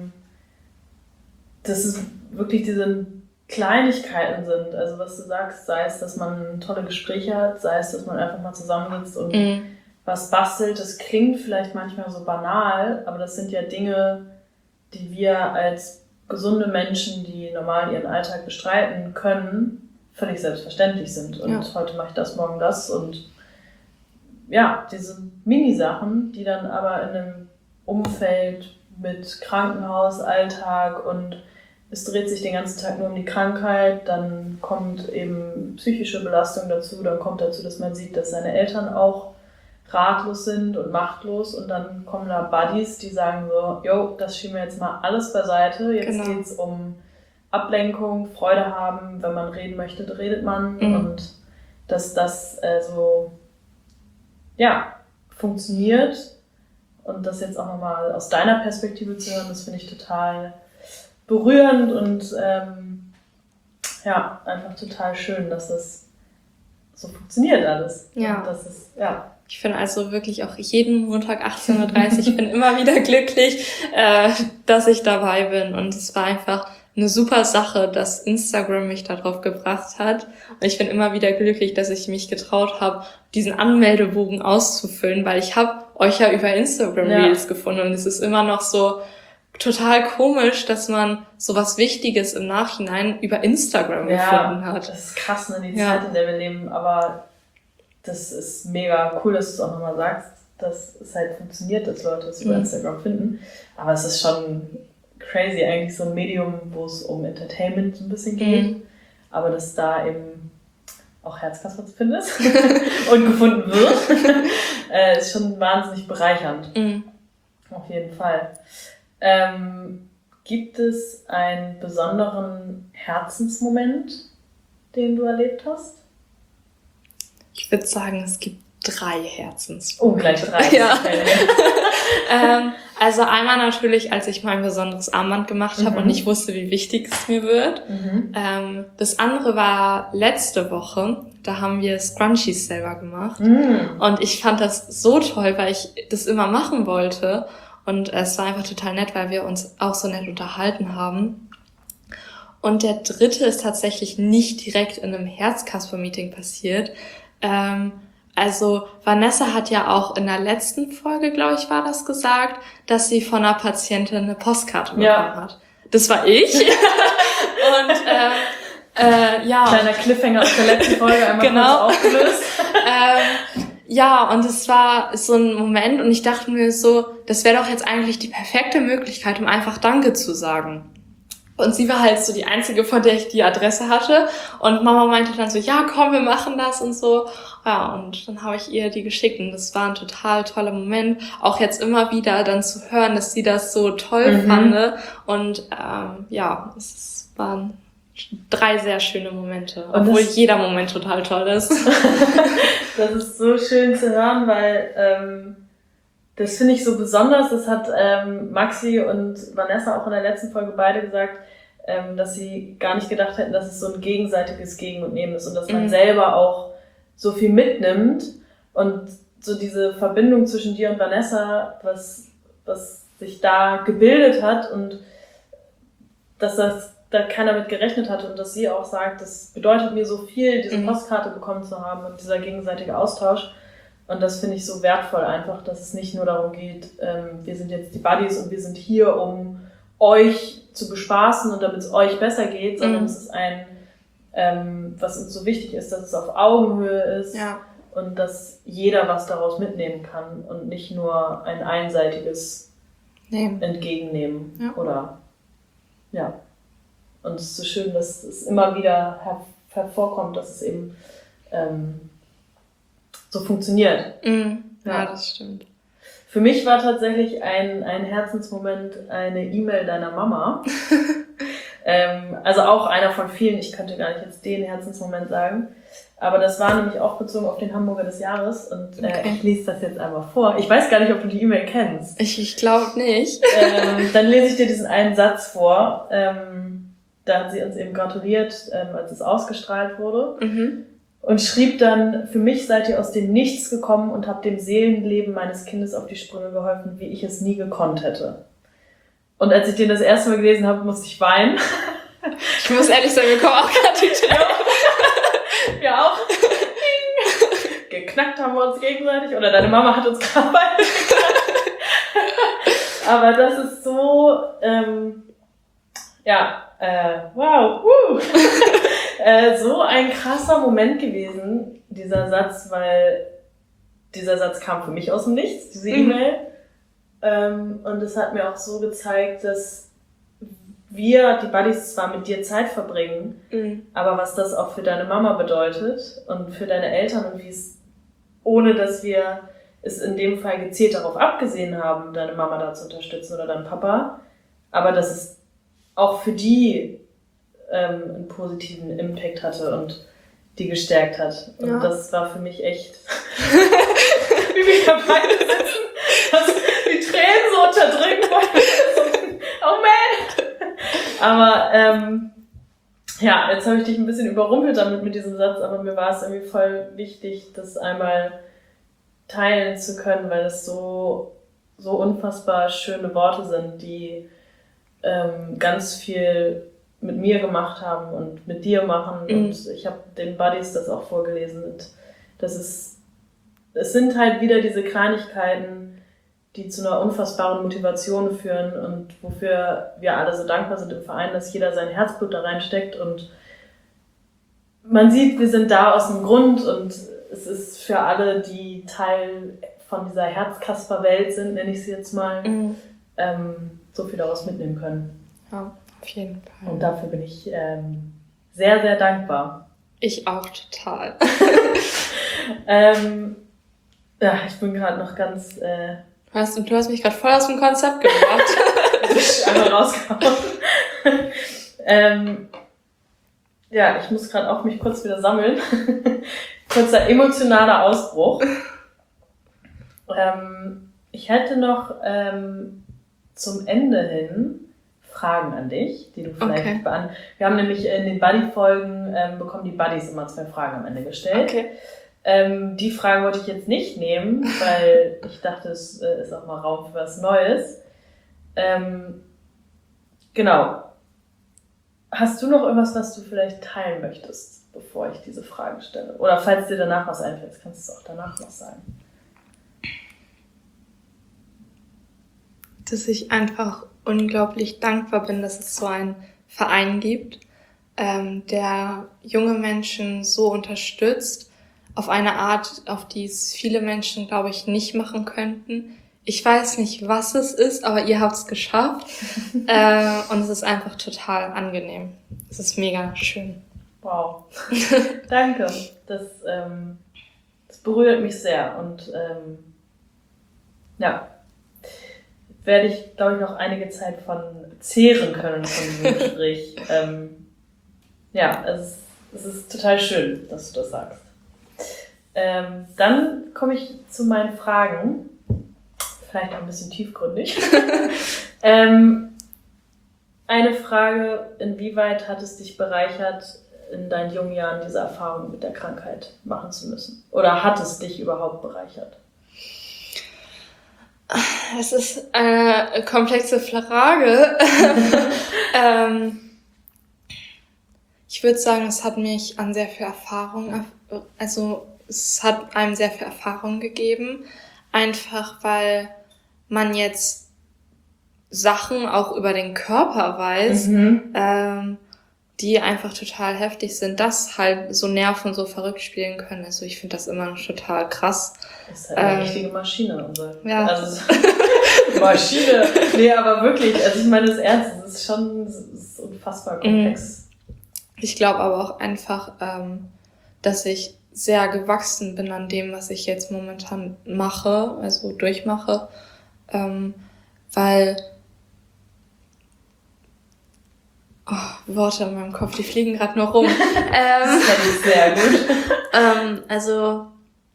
es wirklich diese Kleinigkeiten sind. Also was du sagst, sei es, dass man tolle Gespräche hat, sei es, dass man einfach mal zusammensitzt und was bastelt. Das klingt vielleicht manchmal so banal, aber das sind ja Dinge, die wir als gesunde Menschen, die normal ihren Alltag bestreiten können, völlig selbstverständlich sind. Und heute mache ich das, morgen das. Und ja, diese Mini-Sachen, die dann aber in einem Umfeld mit Krankenhaus, Alltag und es dreht sich den ganzen Tag nur um die Krankheit, dann kommt eben psychische Belastung dazu, dann kommt dazu, dass man sieht, dass seine Eltern auch ratlos sind und machtlos und dann kommen da Buddies, die sagen so, jo, das schieben wir jetzt mal alles beiseite, jetzt geht's um Ablenkung, Freude haben, wenn man reden möchte, redet man und dass das so funktioniert und das jetzt auch nochmal aus deiner Perspektive zu hören, das finde ich total berührend und einfach total schön, dass es so funktioniert alles. Ja. Und das ist, Ich finde also wirklich auch jeden Montag 18:30 Uhr, ich bin immer wieder glücklich, dass ich dabei bin. Und es war einfach eine super Sache, dass Instagram mich darauf gebracht hat. Und ich bin immer wieder glücklich, dass ich mich getraut habe, diesen Anmeldebogen auszufüllen, weil ich habe euch ja über Instagram Reels gefunden. Und es ist immer noch so total komisch, dass man so was Wichtiges im Nachhinein über Instagram gefunden hat. Das ist krass, ne, die Zeit, in der wir leben, aber das ist mega cool, dass du es auch nochmal sagst, dass es halt funktioniert, dass Leute es über Instagram finden. Aber es ist schon crazy, eigentlich so ein Medium, wo es um Entertainment ein bisschen geht. Aber dass da eben auch Herzkasper zu finden ist und gefunden wird, ist schon wahnsinnig bereichernd. Auf jeden Fall. Gibt es einen besonderen Herzensmoment, den du erlebt hast? Ich würde sagen, es gibt 3 Herzensmomente. Oh, gleich 3. Ja. Also einmal natürlich, als ich mein besonderes Armband gemacht habe und ich wusste, wie wichtig es mir wird. Das andere war letzte Woche, da haben wir Scrunchies selber gemacht. Und ich fand das so toll, weil ich das immer machen wollte. Und es war einfach total nett, weil wir uns auch so nett unterhalten haben. Und der dritte ist tatsächlich nicht direkt in einem Herzkasper-Meeting passiert. Also Vanessa hat ja auch in der letzten Folge, glaube ich, war das gesagt, dass sie von einer Patientin eine Postkarte bekommen hat. Das war ich. Und Kleiner Cliffhanger aus der letzten Folge einmal kurz aufgelöst. Ja, und es war so ein Moment und ich dachte mir so, das wäre doch jetzt eigentlich die perfekte Möglichkeit, um einfach Danke zu sagen. Und sie war halt so die einzige, von der ich die Adresse hatte. Und Mama meinte dann so, ja, komm, wir machen das und so. Ja, und dann habe ich ihr die geschickt. Und das war ein total toller Moment. Auch jetzt immer wieder dann zu hören, dass sie das so toll fand. Und es waren 3 sehr schöne Momente. Obwohl jeder Moment total toll ist. Das ist so schön zu hören, weil das finde ich so besonders. Das hat Maxi und Vanessa auch in der letzten Folge beide gesagt, dass sie gar nicht gedacht hätten, dass es so ein gegenseitiges Gegen und Nehmen ist und dass man selber auch so viel mitnimmt und so diese Verbindung zwischen dir und Vanessa, was sich da gebildet hat und dass da keiner mit gerechnet hat und dass sie auch sagt, das bedeutet mir so viel, diese Postkarte bekommen zu haben und dieser gegenseitige Austausch. Und das finde ich so wertvoll einfach, dass es nicht nur darum geht, wir sind jetzt die Buddies und wir sind hier, um euch zu bespaßen und damit es euch besser geht, sondern es ist was uns so wichtig ist, dass es auf Augenhöhe ist und dass jeder was daraus mitnehmen kann und nicht nur ein einseitiges Entgegennehmen oder Und es ist so schön, dass es immer wieder hervorkommt, dass es eben so funktioniert. Ja, das stimmt. Für mich war tatsächlich ein Herzensmoment eine E-Mail deiner Mama. Also auch einer von vielen, ich könnte gar nicht jetzt den Herzensmoment sagen. Aber das war nämlich auch bezogen auf den Hamburger des Jahres und ich lese das jetzt einmal vor. Ich weiß gar nicht, ob du die E-Mail kennst. Ich glaube nicht. Dann lese ich dir diesen einen Satz vor. Da hat sie uns eben gratuliert, als es ausgestrahlt wurde. Und schrieb dann, für mich seid ihr aus dem Nichts gekommen und habt dem Seelenleben meines Kindes auf die Sprünge geholfen, wie ich es nie gekonnt hätte. Und als ich den das erste Mal gelesen habe, musste ich weinen. Ich muss ehrlich sagen, wir kommen auch gerade die Tränen. Wir auch. Geknackt haben wir uns gegenseitig. Oder deine Mama hat uns gerade beide geknackt. Aber das ist so, wow, so ein krasser Moment gewesen, dieser Satz, weil dieser Satz kam für mich aus dem Nichts, diese E-Mail. Und es hat mir auch so gezeigt, dass wir, die Buddies, zwar mit dir Zeit verbringen, aber was das auch für deine Mama bedeutet und für deine Eltern und wie es, ohne dass wir es in dem Fall gezielt darauf abgesehen haben, deine Mama da zu unterstützen oder deinen Papa, aber dass es auch für die einen positiven Impact hatte und die gestärkt hat. Und das war für mich echt, wie wir da beide sitzen, dass die Tränen so unterdrücken wollen. Oh man! Aber ja, jetzt habe ich dich ein bisschen überrumpelt damit mit diesem Satz, aber mir war es irgendwie voll wichtig, das einmal teilen zu können, weil es so unfassbar schöne Worte sind, die ganz viel mit mir gemacht haben und mit dir machen. Und ich habe den Buddies das auch vorgelesen. Und es sind halt wieder diese Kleinigkeiten, die zu einer unfassbaren Motivation führen und wofür wir alle so dankbar sind im Verein, dass jeder sein Herzblut da reinsteckt. Und man sieht, wir sind da aus dem Grund und es ist für alle, die Teil von dieser Herzkasper-Welt sind, nenne ich sie jetzt mal, so viel daraus mitnehmen können. Ja, auf jeden Fall. Und dafür bin ich sehr, sehr dankbar. Ich auch total. Ja, ich bin gerade noch ganz... Du hast mich gerade voll aus dem Konzept gebracht. Einmal rausgehauen. Ja, ich muss gerade auch mich kurz wieder sammeln. Kurzer emotionaler Ausbruch. Ich hätte noch zum Ende hin Fragen an dich, die du vielleicht beantworten. Wir haben nämlich in den Buddy-Folgen bekommen die Buddies immer 2 Fragen am Ende gestellt. Okay. Die Fragen wollte ich jetzt nicht nehmen, weil ich dachte, es ist auch mal Raum für was Neues. Genau. Hast du noch irgendwas, was du vielleicht teilen möchtest, bevor ich diese Fragen stelle? Oder falls dir danach was einfällt, kannst du auch danach was sagen. Dass ich einfach unglaublich dankbar bin, dass es so einen Verein gibt, der junge Menschen so unterstützt, auf eine Art, auf die es viele Menschen, glaube ich, nicht machen könnten. Ich weiß nicht, was es ist, aber ihr habt es geschafft. Und es ist einfach total angenehm. Es ist mega schön. Wow. Danke. Das berührt mich sehr. Und ja, werde ich, glaube ich, noch einige Zeit von zehren können von diesem Gespräch. Ja, es ist total schön, dass du das sagst. Dann komme ich zu meinen Fragen. Vielleicht auch ein bisschen tiefgründig. Eine Frage, inwieweit hat es dich bereichert, in deinen jungen Jahren diese Erfahrung mit der Krankheit machen zu müssen? Oder hat es dich überhaupt bereichert? Es ist eine komplexe Frage. Ich würde sagen, es hat mich an sehr viel Erfahrung, es hat einem sehr viel Erfahrung gegeben. Einfach, weil man jetzt Sachen auch über den Körper weiß, die einfach total heftig sind, dass halt so Nerven so verrückt spielen können. Also ich finde das immer noch total krass. Das ist halt eine richtige Maschine. Ja. Also Maschine. Nee, aber wirklich, also ich meine das ernst, es ist unfassbar komplex. Ich glaube aber auch einfach, dass ich sehr gewachsen bin an dem, was ich jetzt momentan mache, also durchmache, weil Worte in meinem Kopf, die fliegen gerade nur rum. Das ist sehr gut. Also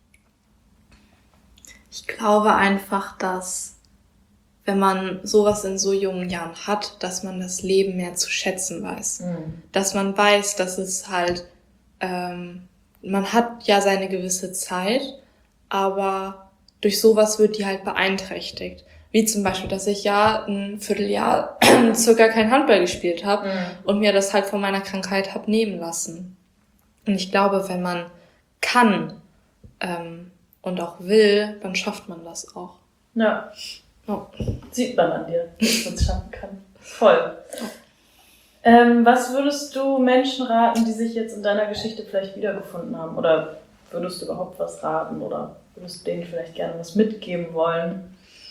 ich glaube einfach, dass wenn man sowas in so jungen Jahren hat, dass man das Leben mehr zu schätzen weiß. Dass man weiß, dass es halt, man hat ja seine gewisse Zeit, aber durch sowas wird die halt beeinträchtigt. Wie zum Beispiel, dass ich ja ein Vierteljahr circa kein Handball gespielt habe und mir das halt von meiner Krankheit hab nehmen lassen. Und ich glaube, wenn man kann und auch will, dann schafft man das auch. Ja. Oh. Sieht man an dir, dass man es schaffen kann. Voll. Was würdest du Menschen raten, die sich jetzt in deiner Geschichte vielleicht wiedergefunden haben? Oder würdest du überhaupt was raten? Oder würdest du denen vielleicht gerne was mitgeben wollen?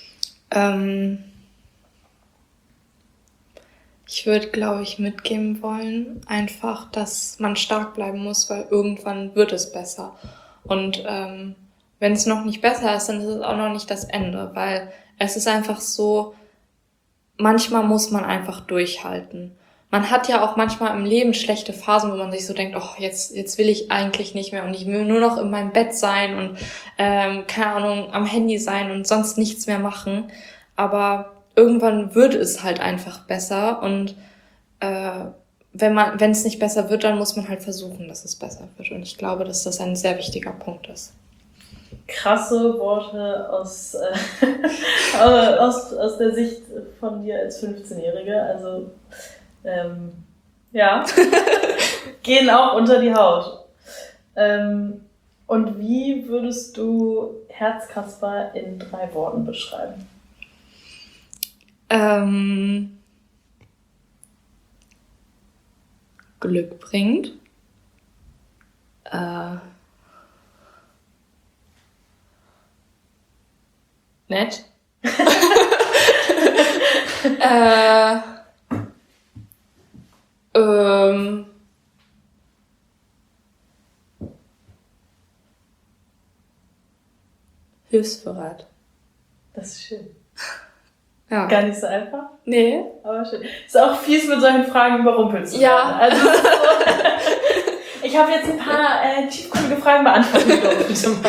Ich würde, glaube ich, mitgeben wollen, einfach, dass man stark bleiben muss, weil irgendwann wird es besser. Und wenn es noch nicht besser ist, dann ist es auch noch nicht das Ende, weil es ist einfach so, manchmal muss man einfach durchhalten. Man hat ja auch manchmal im Leben schlechte Phasen, wo man sich so denkt, oh, jetzt will ich eigentlich nicht mehr und ich will nur noch in meinem Bett sein und, keine Ahnung, am Handy sein und sonst nichts mehr machen. Aber irgendwann wird es halt einfach besser und wenn es nicht besser wird, dann muss man halt versuchen, dass es besser wird. Und ich glaube, dass das ein sehr wichtiger Punkt ist. Krasse Worte aus der Sicht von dir als 15-Jährige. Also ja, gehen auch unter die Haut. Und wie würdest du Herzkasper in 3 Worten beschreiben? Glück bringt. Nett. Hilfsbereit. Das ist schön. Ja. Gar nicht so einfach, Nee. aber schön. Ist auch fies, mit solchen Fragen überrumpelt zu werden. Ja. Also, es ist so, ich habe jetzt ein paar tiefgründige Fragen beantworten dürfen.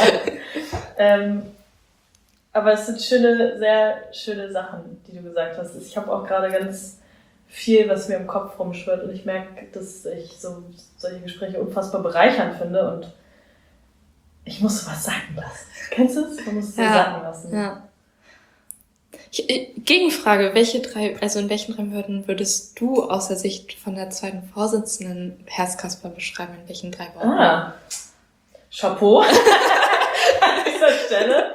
Aber es sind sehr schöne Sachen, die du gesagt hast. Ich habe auch gerade ganz viel, was mir im Kopf rumschwirrt und ich merke, dass ich solche Gespräche unfassbar bereichernd finde und ich muss was sagen lassen. Kennst du es? Man muss es so sagen lassen. Ja. Gegenfrage, in welchen 3 Wörtern würdest du aus der Sicht von der zweiten Vorsitzenden Herzkasper beschreiben? In welchen 3 Worten? Chapeau an dieser Stelle.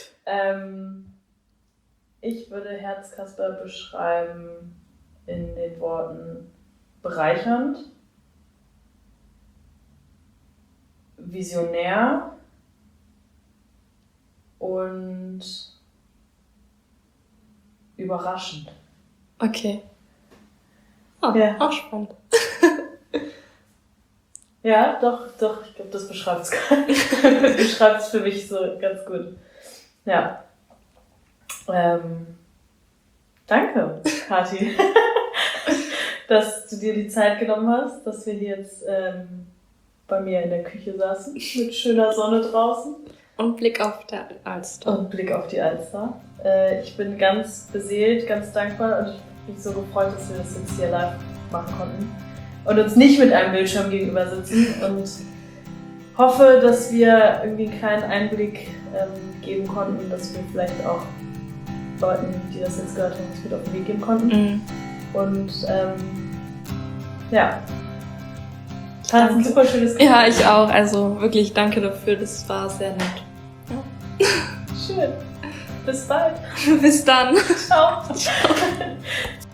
Ich würde Herzkasper beschreiben in den Worten bereichernd, visionär und überraschend. Okay. Oh, Ja. Auch spannend. Ja, doch, ich glaube, das beschreibt es für mich so ganz gut. Ja. Danke, Kathi, dass du dir die Zeit genommen hast, dass wir hier jetzt bei mir in der Küche saßen, mit schöner Sonne draußen. Und Blick auf der Alster. Und Blick auf die Alster. Ich bin ganz beseelt, ganz dankbar und ich habe mich so gefreut, dass wir das jetzt hier live machen konnten und uns nicht mit einem Bildschirm gegenüber sitzen und hoffe, dass wir irgendwie einen kleinen Einblick geben konnten, dass wir vielleicht auch Leuten, die das jetzt gehört haben, was mit auf den Weg geben konnten. Mhm. Und ja, fand es ein super schönes Gespräch. Ja, ich auch. Also wirklich danke dafür. Das war sehr nett. Ja. Schön. Bis bald. Bis dann. Ciao.